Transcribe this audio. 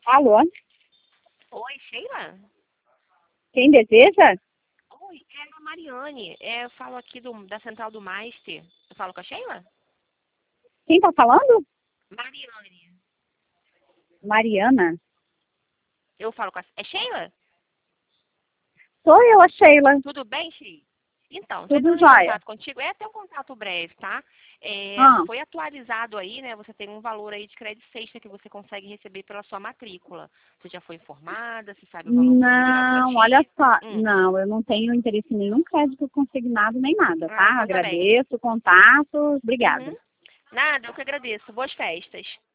Alô? Oi, Sheila? Quem deseja? Oi, é a Mariane. Eu falo aqui da Central do Master. Eu falo com a Sheila? Quem tá falando? Mariane. Mariana. Eu falo com a... É Sheila? Sou eu, a Sheila. Tudo bem, Sheila? Então, tô Tudo entrando em jóia. contato contigo. É até um contato breve, tá? Ah, Foi atualizado aí, né? Você tem um valor aí de crédito extra que você consegue receber pela sua matrícula. Você já foi informada? Você sabe o valor que foi liberado para não, olha ti? só. Não, eu não tenho interesse em nenhum crédito consignado nem nada, Ah, tá? então tá bem. Agradeço o contato. Uhum. Obrigada. Nada, eu que agradeço. Boas festas.